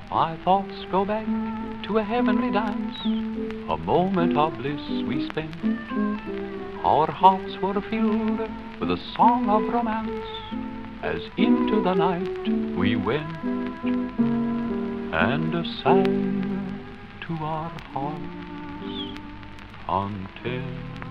My thoughts go back to a heavenly dance, a moment of bliss we spent. Our hearts were filled with a song of romance, as into the night we went, and sang to our hearts' content.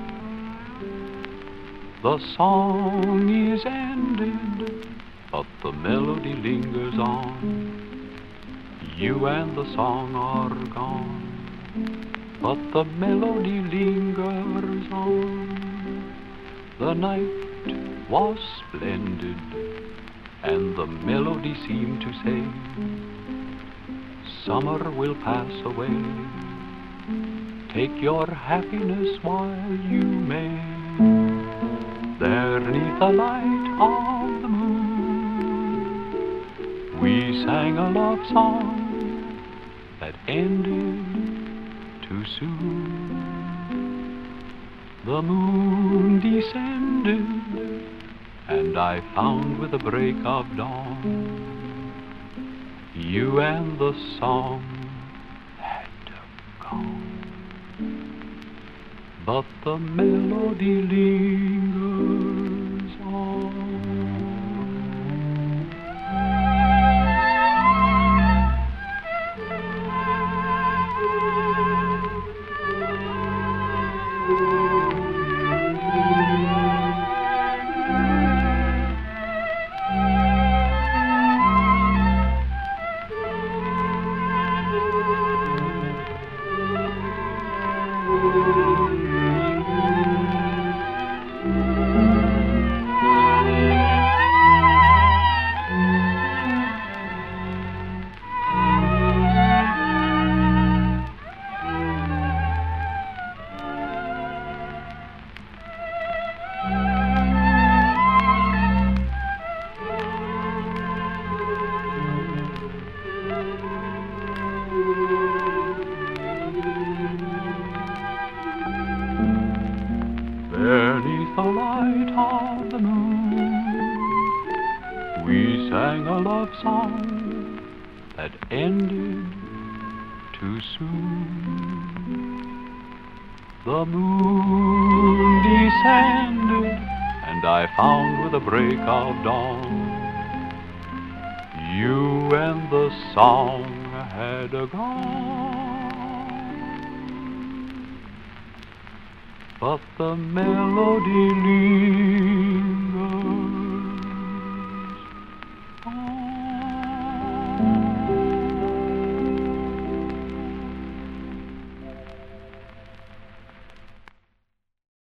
The song is ended, but the melody lingers on. You and the song are gone, but the melody lingers on. The night was splendid, and the melody seemed to say, summer will pass away, take your happiness while you may. There 'neath the light of the moon, we sang a love song that ended too soon. The moon descended, and I found with the break of dawn, you and the song had gone, but the melody lingers on. Beneath the light of the moon, we sang a love song that ended too soon. The moon descended, and I found with the break of dawn, you and the song had gone, but the melody